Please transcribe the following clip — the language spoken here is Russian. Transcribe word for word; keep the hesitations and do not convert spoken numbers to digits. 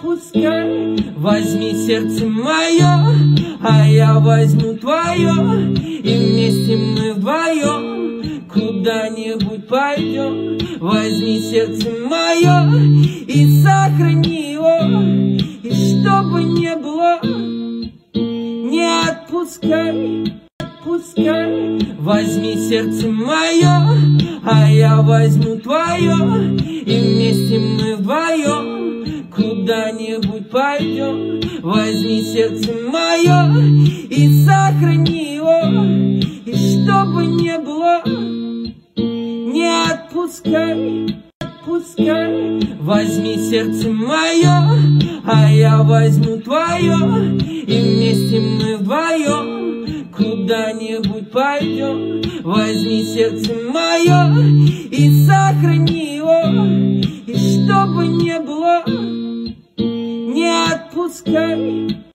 отпускай. Возьми сердце мое, а я возьму твое, и вместе мы вдвоем куда-нибудь пойдем. Возьми сердце мое и сохрани его, и чтобы не было, не отпускай, отпускай. Возьми сердце мое, а я возьму твое, и вместе мы вдвоем куда-нибудь пойдем. Возьми сердце мое и сохрани его, и чтобы не было, не отпускай, отпускай. Возьми сердце мое, а я возьму твое, и вместе мы вдвоем куда-нибудь пойдем. Возьми сердце мое и сохрани его, и чтобы не было, не отпускай.